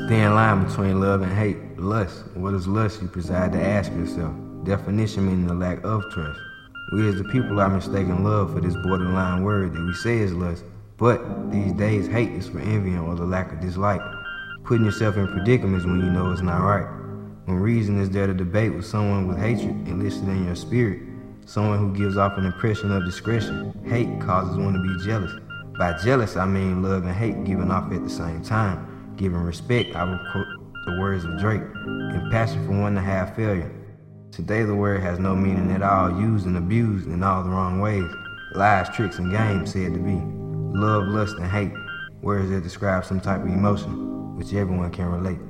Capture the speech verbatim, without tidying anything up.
thin line between love and hate. Lust. What is lust? You preside to ask yourself. Definition meaning the lack of trust. We as the people are mistaking love for this borderline word that we say is lust, but these days hate is for envying or the lack of dislike. Putting yourself in predicaments when you know it's not right. When reason is there to debate with someone with hatred enlisted in your spirit, someone who gives off an impression of discretion. Hate causes one to be jealous. By jealous, I mean love and hate giving off at the same time. Giving respect, I will quote the words of Drake, and passion for one to have failure. Today the word has no meaning at all, used and abused in all the wrong ways. Lies, tricks, and games said to be. Love, lust, and hate, words that describe some type of emotion, which everyone can relate.